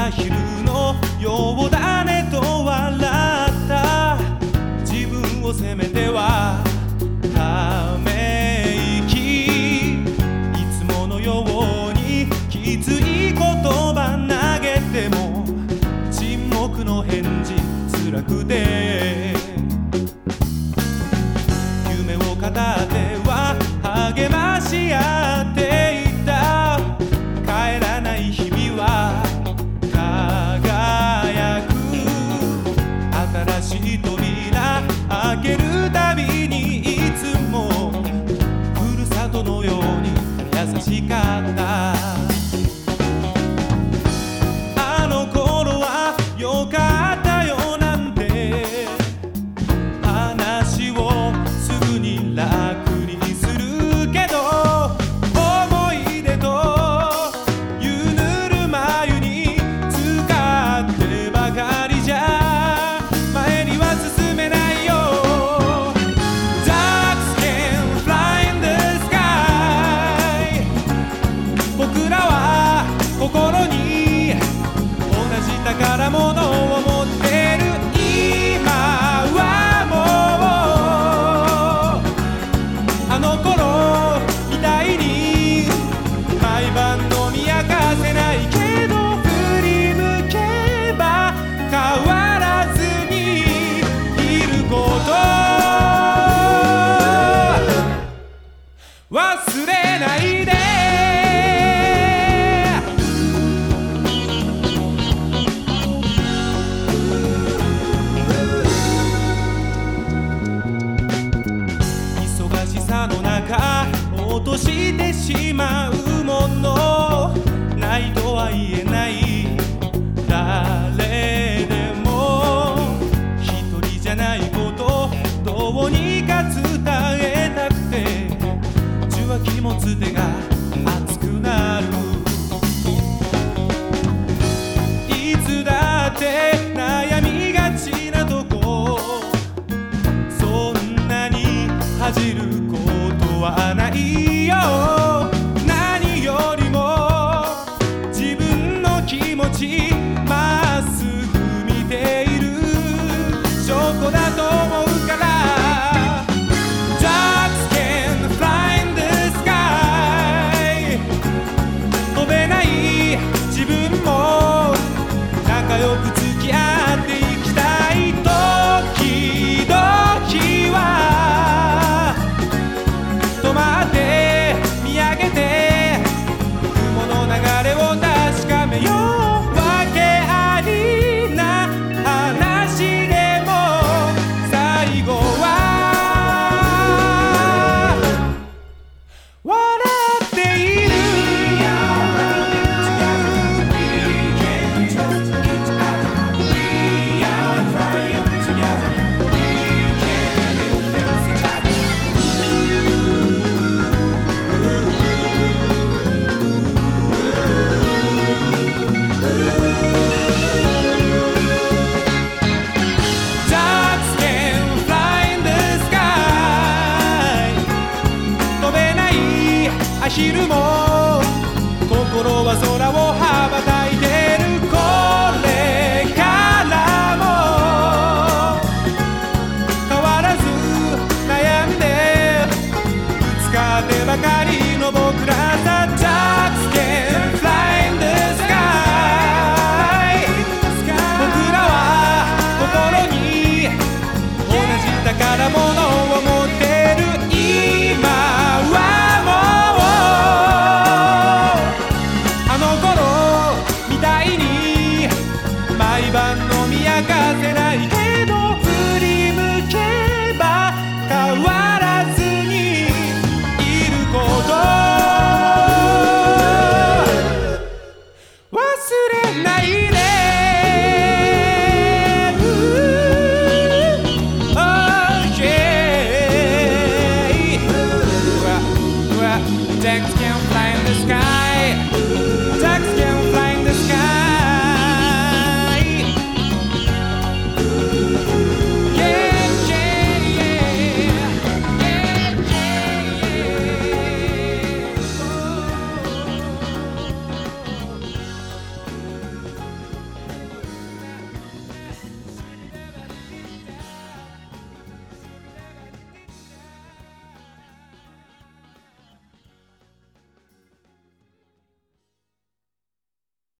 昼のようだねと笑った自分を責めてはため息いつものようにきつい言葉投げても沈黙の返事辛くて夢を語っては励まし合っていた帰らない日々は輝く新しい扉開けるたびにいつもふるさとのように優しかったあの頃はよかったよなんて話をすぐに楽にするけど思い出と湯ぬるま湯に浸かってばかりじゃ前には進めないよ Ducks can fly in the sky 僕らは心に同じ宝物を持ってる今はもうあの頃みたいに毎晩飲み明かせないけど振り向けば変わらずにいること忘れないで忙しさの中落としてしまうものないとは言えない誰でも一人じゃないことどうにか伝えたくて受話器持つ手が熱くなるいつだって悩みがちなとこそんなに恥じることはないよ何よりも自分の気持ちまっすぐ見ている証拠だと思うから Ducks can fly in the sky 飛べない自分も仲良く付き合っていきたい時々は止まって見上げて雲の流れを確かめようわけありな話でも最後は笑っているアヒルも心は空を羽ばたいてるこれからも変わらず悩んでぶつかってばかり